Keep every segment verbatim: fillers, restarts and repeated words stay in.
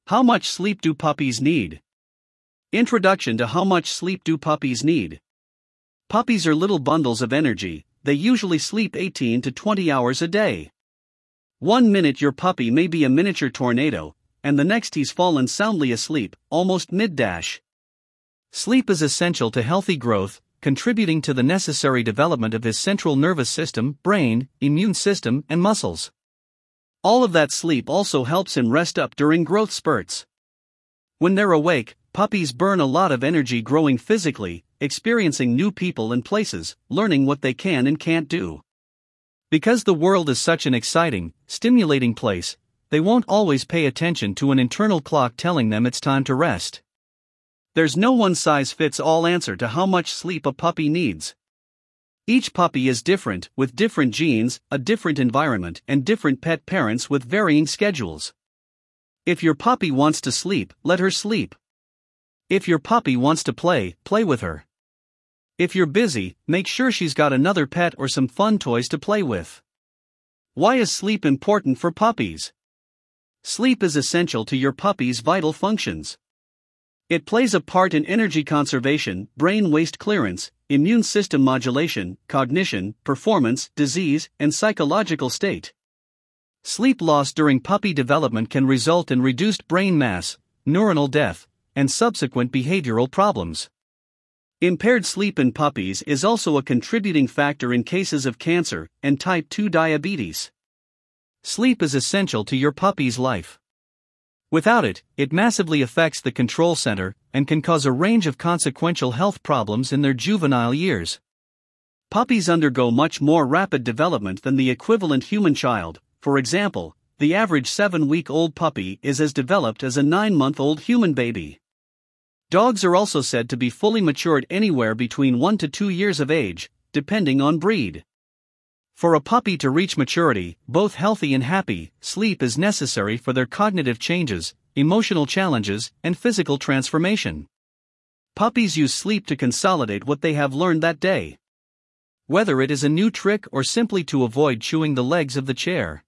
How much sleep do puppies need? Introduction to how much sleep do puppies need? Puppies are little bundles of energy. They usually sleep eighteen to twenty hours a day. One minute your puppy may be a miniature tornado, and the next he's fallen soundly asleep, almost mid-dash. Sleep is essential to healthy growth, contributing to the necessary development of his central nervous system, brain, immune system, and muscles. All of that sleep also helps him rest up during growth spurts. When they're awake, puppies burn a lot of energy growing physically, experiencing new people and places, learning what they can and can't do. Because the world is such an exciting, stimulating place, they won't always pay attention to an internal clock telling them it's time to rest. There's no one-size-fits-all answer to how much sleep a puppy needs. Each puppy is different, with different genes, a different environment, and different pet parents with varying schedules. If your puppy wants to sleep, let her sleep. If your puppy wants to play, play with her. If you're busy, make sure she's got another pet or some fun toys to play with. Why is sleep important for puppies? Sleep is essential to your puppy's vital functions. It plays a part in energy conservation, brain waste clearance, immune system modulation, cognition, performance, disease, and psychological state. Sleep loss during puppy development can result in reduced brain mass, neuronal death, and subsequent behavioral problems. Impaired sleep in puppies is also a contributing factor in cases of cancer and type two diabetes. Sleep is essential to your puppy's life. Without it, it massively affects the control center and can cause a range of consequential health problems in their juvenile years. Puppies undergo much more rapid development than the equivalent human child. For example, the average seven-week-old puppy is as developed as a nine-month-old human baby. Dogs are also said to be fully matured anywhere between one to two years of age, depending on breed. For a puppy to reach maturity, both healthy and happy, sleep is necessary for their cognitive changes, emotional challenges, and physical transformation. Puppies use sleep to consolidate what they have learned that day. Whether it is a new trick or simply to avoid chewing the legs of the chair.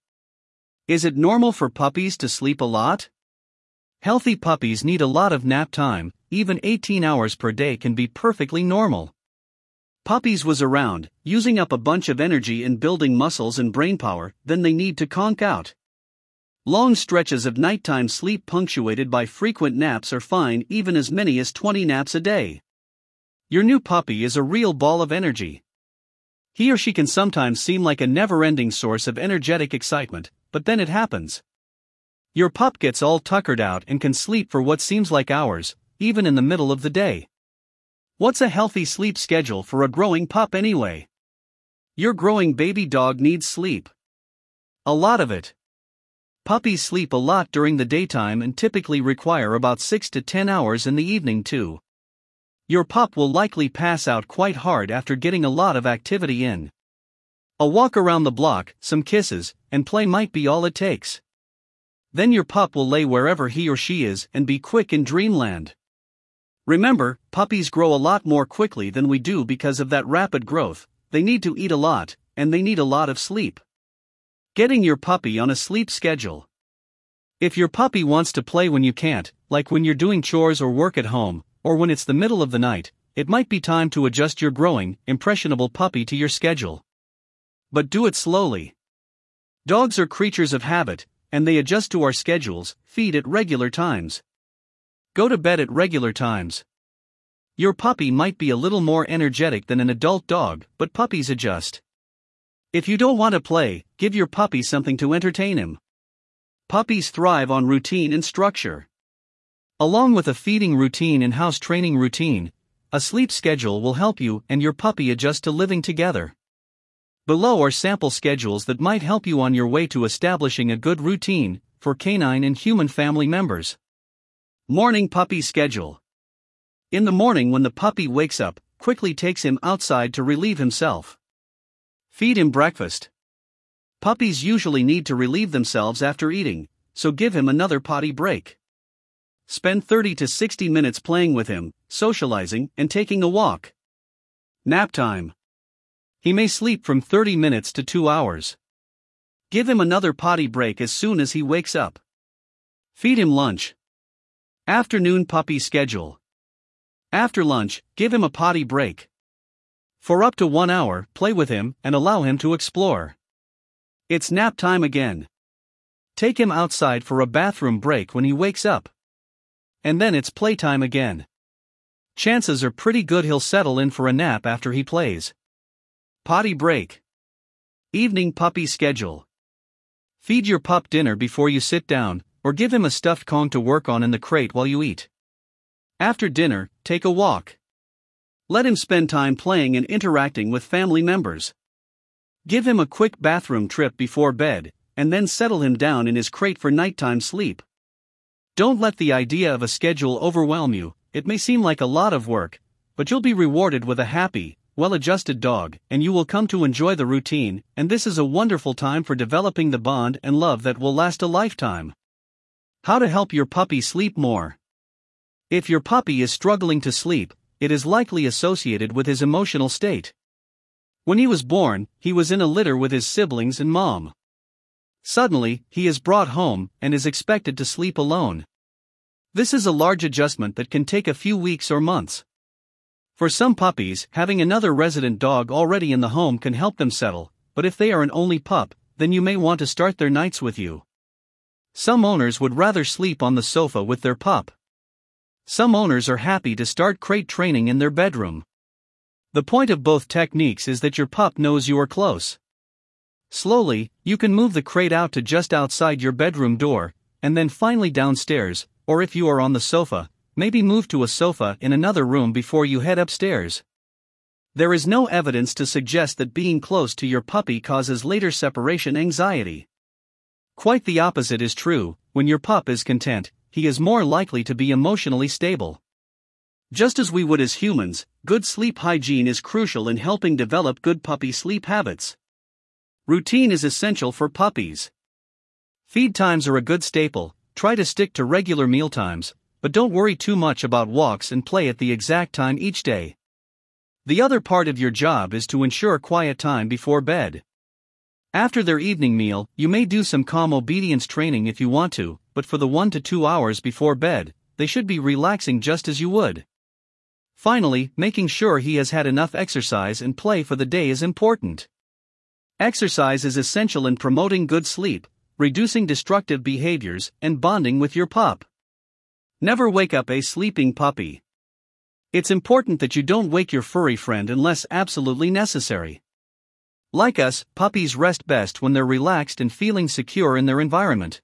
Is it normal for puppies to sleep a lot? Healthy puppies need a lot of nap time. Even eighteen hours per day can be perfectly normal. Puppies was around, using up a bunch of energy in building muscles and brain power, then they need to conk out. Long stretches of nighttime sleep punctuated by frequent naps are fine, even as many as twenty naps a day. Your new puppy is a real ball of energy. He or she can sometimes seem like a never-ending source of energetic excitement, but then it happens. Your pup gets all tuckered out and can sleep for what seems like hours, even in the middle of the day. What's a healthy sleep schedule for a growing pup anyway? Your growing baby dog needs sleep. A lot of it. Puppies sleep a lot during the daytime and typically require about six to ten hours in the evening too. Your pup will likely pass out quite hard after getting a lot of activity in. A walk around the block, some kisses, and play might be all it takes. Then your pup will lay wherever he or she is and be quick in dreamland. Remember, puppies grow a lot more quickly than we do because of that rapid growth. They need to eat a lot, and they need a lot of sleep. Getting your puppy on a sleep schedule. If your puppy wants to play when you can't, like when you're doing chores or work at home, or when it's the middle of the night, it might be time to adjust your growing, impressionable puppy to your schedule. But do it slowly. Dogs are creatures of habit, and they adjust to our schedules, feed at regular times. Go to bed at regular times. Your puppy might be a little more energetic than an adult dog, but puppies adjust. If you don't want to play, give your puppy something to entertain him. Puppies thrive on routine and structure. Along with a feeding routine and house training routine, a sleep schedule will help you and your puppy adjust to living together. Below are sample schedules that might help you on your way to establishing a good routine for canine and human family members. Morning puppy schedule. In the morning when the puppy wakes up, quickly takes him outside to relieve himself. Feed him breakfast. Puppies usually need to relieve themselves after eating, so give him another potty break. Spend thirty to sixty minutes playing with him, socializing, and taking a walk. Nap time. He may sleep from thirty minutes to two hours. Give him another potty break as soon as he wakes up. Feed him lunch. Afternoon puppy schedule. After lunch, give him a potty break. For up to one hour, play with him and allow him to explore. It's nap time again. Take him outside for a bathroom break when he wakes up. And then it's playtime again. Chances are pretty good he'll settle in for a nap after he plays. Potty break. Evening puppy schedule. Feed your pup dinner before you sit down, or give him a stuffed Kong to work on in the crate while you eat. After dinner, take a walk. Let him spend time playing and interacting with family members. Give him a quick bathroom trip before bed, and then settle him down in his crate for nighttime sleep. Don't let the idea of a schedule overwhelm you. It may seem like a lot of work, but you'll be rewarded with a happy, well-adjusted dog, and you will come to enjoy the routine, and this is a wonderful time for developing the bond and love that will last a lifetime. How to help your puppy sleep more. If your puppy is struggling to sleep, it is likely associated with his emotional state. When he was born, he was in a litter with his siblings and mom. Suddenly, he is brought home and is expected to sleep alone. This is a large adjustment that can take a few weeks or months. For some puppies, having another resident dog already in the home can help them settle, but if they are an only pup, then you may want to start their nights with you. Some owners would rather sleep on the sofa with their pup. Some owners are happy to start crate training in their bedroom. The point of both techniques is that your pup knows you are close. Slowly, you can move the crate out to just outside your bedroom door, and then finally downstairs, or if you are on the sofa, maybe move to a sofa in another room before you head upstairs. There is no evidence to suggest that being close to your puppy causes later separation anxiety. Quite the opposite is true. When your pup is content, he is more likely to be emotionally stable. Just as we would as humans, good sleep hygiene is crucial in helping develop good puppy sleep habits. Routine is essential for puppies. Feed times are a good staple. Try to stick to regular meal times, but don't worry too much about walks and play at the exact time each day. The other part of your job is to ensure quiet time before bed. After their evening meal, you may do some calm obedience training if you want to, but for the one to two hours before bed, they should be relaxing just as you would. Finally, making sure he has had enough exercise and play for the day is important. Exercise is essential in promoting good sleep, reducing destructive behaviors, and bonding with your pup. Never wake up a sleeping puppy. It's important that you don't wake your furry friend unless absolutely necessary. Like us, puppies rest best when they're relaxed and feeling secure in their environment.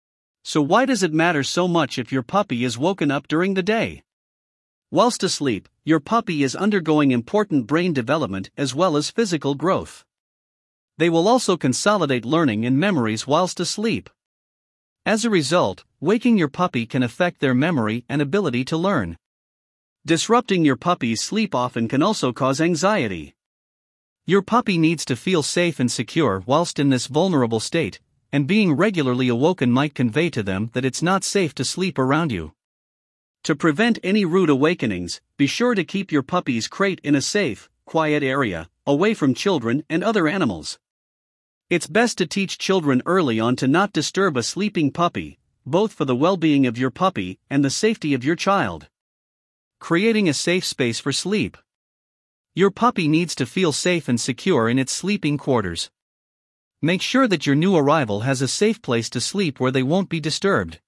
So why does it matter so much if your puppy is woken up during the day? Whilst asleep, your puppy is undergoing important brain development as well as physical growth. They will also consolidate learning and memories whilst asleep. As a result, waking your puppy can affect their memory and ability to learn. Disrupting your puppy's sleep often can also cause anxiety. Your puppy needs to feel safe and secure whilst in this vulnerable state, and being regularly awoken might convey to them that it's not safe to sleep around you. To prevent any rude awakenings, be sure to keep your puppy's crate in a safe, quiet area, away from children and other animals. It's best to teach children early on to not disturb a sleeping puppy, both for the well-being of your puppy and the safety of your child. Creating a safe space for sleep. Your puppy needs to feel safe and secure in its sleeping quarters. Make sure that your new arrival has a safe place to sleep where they won't be disturbed.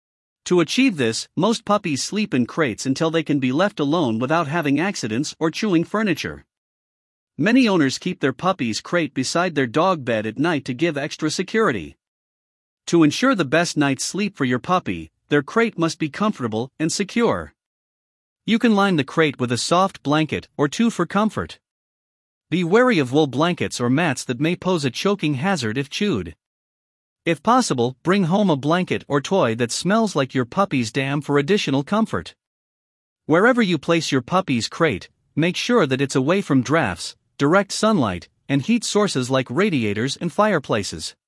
To achieve this, most puppies sleep in crates until they can be left alone without having accidents or chewing furniture. Many owners keep their puppy's crate beside their dog bed at night to give extra security. To ensure the best night's sleep for your puppy, their crate must be comfortable and secure. You can line the crate with a soft blanket or two for comfort. Be wary of wool blankets or mats that may pose a choking hazard if chewed. If possible, bring home a blanket or toy that smells like your puppy's dam for additional comfort. Wherever you place your puppy's crate, make sure that it's away from drafts, direct sunlight, and heat sources like radiators and fireplaces.